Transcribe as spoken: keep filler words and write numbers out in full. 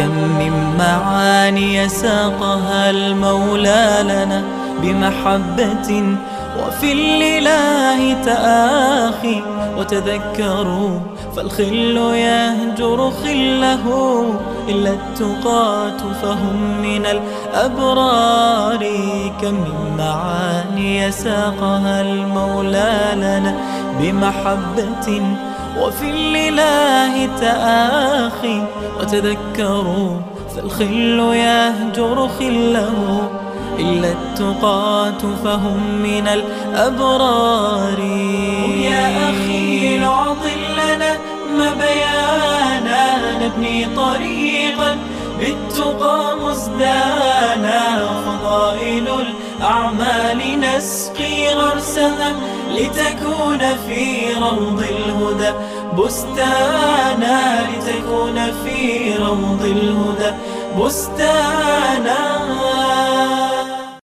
كم من معاني ساقها المولى لنا بمحبة وفي الإله تآخي. وتذكروا فالخل يهجر خله، إلا التقاة فهم من الأبرار. كم من معاني ساقها المولى لنا بمحبة وفي الإله تآخي. وتذكروا فالخل يهجر خله، إلا التقاة فهم من الأبرار. يا أخي العظل لنا ما بيانا، نبني طريقا بالتقى مزدانا. فضائل الأعمال نسقي غرسها، لتكون في روض الهدى بستانا. لتكون في روض الهدى بستانا.